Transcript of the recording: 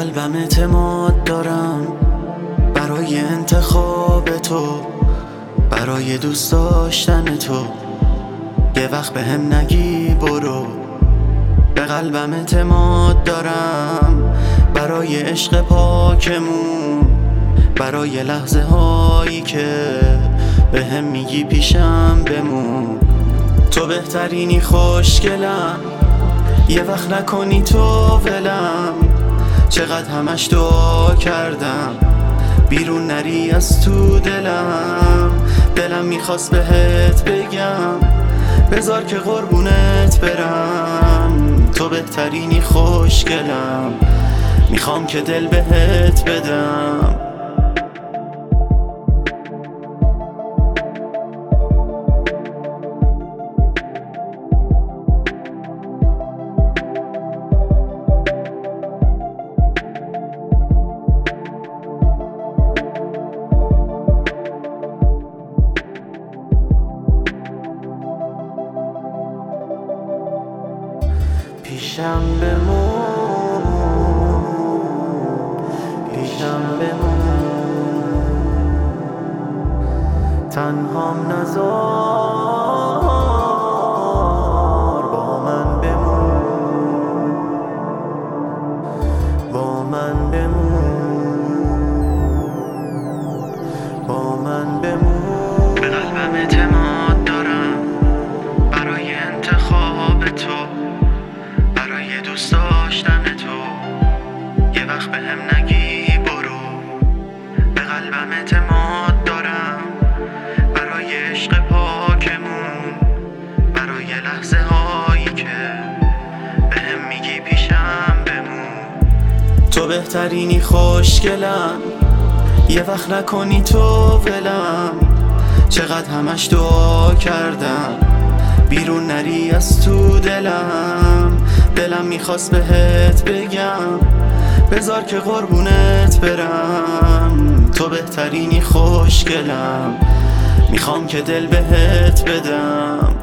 قلبم اعتماد دارم برای انتخاب تو، برای دوست داشتن تو. یه وقت به هم نگی برو. به قلبم اعتماد دارم برای عشق پاکمون، برای لحظه هایی که به هم میگی پیشم بمون. تو بهترینی خوشگلم، یه وقت نکنی تو ولم. چقدر همش دعا کردم بیرون نری از تو دلم میخواست بهت بگم بذار که قربونت برم. تو بهترینی خوشگلم، میخوام که دل بهت بدم. پیشم بمون، پیشم بمون، تنهام نذار، با من بمون، با من بمون، با من بمون. به قلبم اعتماد دارم برای انتخاب تو، برای دوست داشتن تو. یه وقت به هم نگی برو. به قلبم اعتماد دارم برای عشق پاکمون، برای لحظه هایی که به هم میگی پیشم بمون. تو بهترینی خوشگلم، یه وقت نکنی تو ولم. چقدر همش دعا کردم بیرون نری از تو دلم میخواست بهت بگم بذار که قربونت برم. تو بهترینی خوشگلم، میخوام که دل بهت بدم.